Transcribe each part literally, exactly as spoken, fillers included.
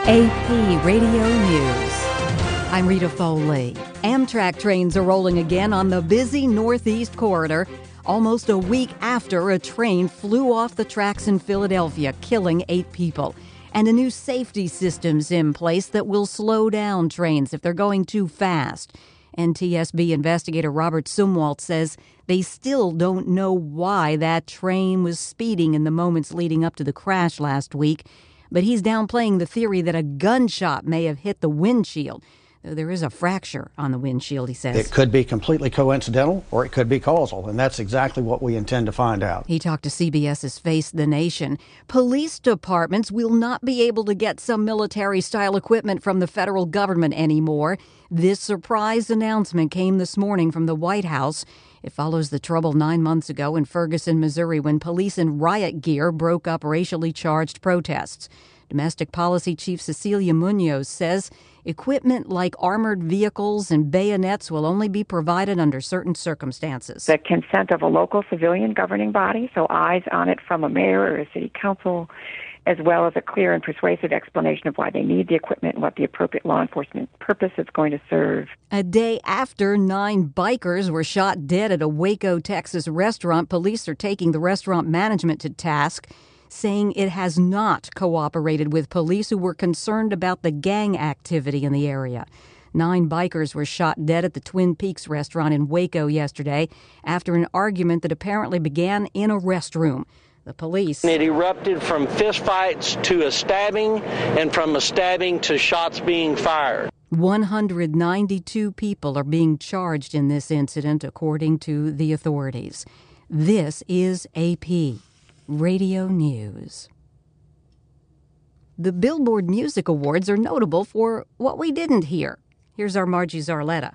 A P Radio News. I'm Rita Foley. Amtrak trains are rolling again on the busy Northeast Corridor, almost a week after a train flew off the tracks in Philadelphia, killing eight people. And a new safety system's in place that will slow down trains if they're going too fast. N T S B investigator Robert Sumwalt says they still don't know why that train was speeding in the moments leading up to the crash last week. But he's downplaying the theory that a gunshot may have hit the windshield. There is a fracture on the windshield, he says. It could be completely coincidental or it could be causal, and that's exactly what we intend to find out. He talked to CBS's Face the Nation. Police departments will not be able to get some military-style equipment from the federal government anymore. This surprise announcement came this morning from the White House. It follows the trouble nine months ago in Ferguson, Missouri, when police in riot gear broke up racially charged protests. Domestic Policy Chief Cecilia Munoz says equipment like armored vehicles and bayonets will only be provided under certain circumstances. The consent of a local civilian governing body, so eyes on it from a mayor or a city council, as well as a clear and persuasive explanation of why they need the equipment and what the appropriate law enforcement purpose it's going to serve. A day after nine bikers were shot dead at a Waco, Texas restaurant, police are taking the restaurant management to task, saying it has not cooperated with police who were concerned about the gang activity in the area. Nine bikers were shot dead at the Twin Peaks restaurant in Waco yesterday after an argument that apparently began in a restroom. The police. It erupted from fistfights to a stabbing and from a stabbing to shots being fired. one hundred ninety-two people are being charged in this incident, according to the authorities. This is A P Radio News. The Billboard Music Awards are notable for what we didn't hear. Here's our Margie Zarletta.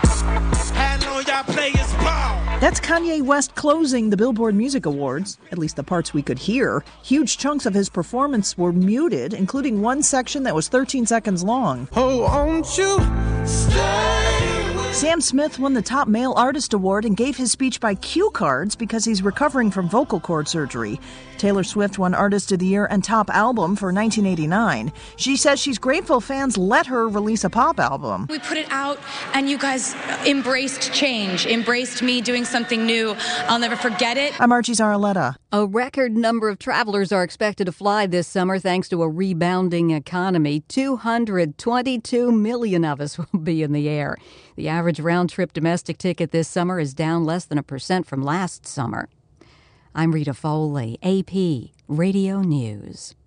That's Kanye West closing the Billboard Music Awards, at least the parts we could hear. Huge chunks of his performance were muted, including one section that was thirteen seconds long. Oh, won't you stay? Sam Smith won the Top Male Artist Award and gave his speech by cue cards because he's recovering from vocal cord surgery. Taylor Swift won Artist of the Year and Top Album for nineteen eighty-nine. She says she's grateful fans let her release a pop album. We put it out and you guys embraced change, embraced me doing something new. I'll never forget it. I'm Margie Zarletta. A record number of travelers are expected to fly this summer thanks to a rebounding economy. two hundred twenty-two million of us will be in the air. The average round-trip domestic ticket this summer is down less than a percent from last summer. I'm Rita Foley, A P Radio News.